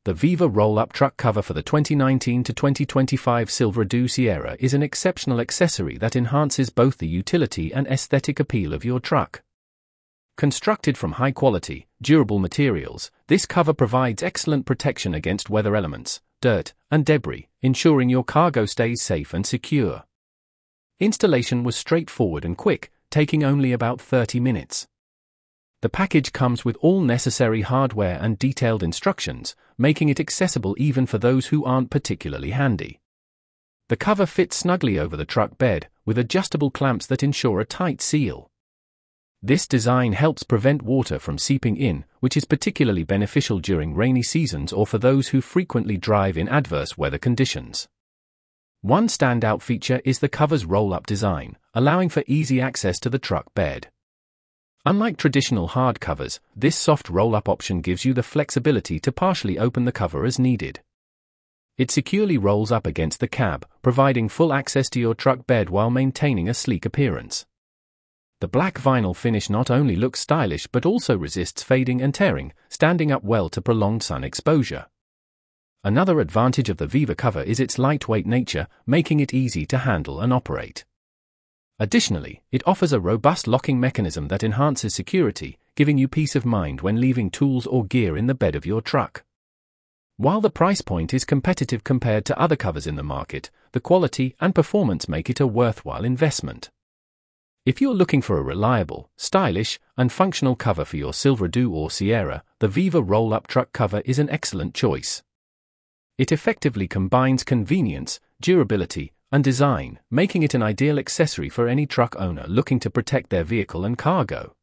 The Viva roll-up truck cover for the 2019 to 2025 Silverado Sierra is an exceptional accessory that enhances both the utility and aesthetic appeal of your truck. Constructed from high-quality, durable materials, this cover provides excellent protection against weather elements, dirt, and debris, ensuring your cargo stays safe and secure. Installation was straightforward and quick, taking only about 30 minutes. The package comes with all necessary hardware and detailed instructions, making it accessible even for those who aren't particularly handy. The cover fits snugly over the truck bed, with adjustable clamps that ensure a tight seal. This design helps prevent water from seeping in, which is particularly beneficial during rainy seasons or for those who frequently drive in adverse weather conditions. One standout feature is the cover's roll-up design, allowing for easy access to the truck bed. Unlike traditional hard covers, this soft roll-up option gives you the flexibility to partially open the cover as needed. It securely rolls up against the cab, providing full access to your truck bed while maintaining a sleek appearance. The black vinyl finish not only looks stylish but also resists fading and tearing, standing up well to prolonged sun exposure. Another advantage of the Viva cover is its lightweight nature, making it easy to handle and operate. Additionally, it offers a robust locking mechanism that enhances security, giving you peace of mind when leaving tools or gear in the bed of your truck. While the price point is competitive compared to other covers in the market, the quality and performance make it a worthwhile investment. If you're looking for a reliable, stylish, and functional cover for your Silverado or Sierra, the Viva roll-up truck cover is an excellent choice. It effectively combines convenience, durability, and design, making it an ideal accessory for any truck owner looking to protect their vehicle and cargo.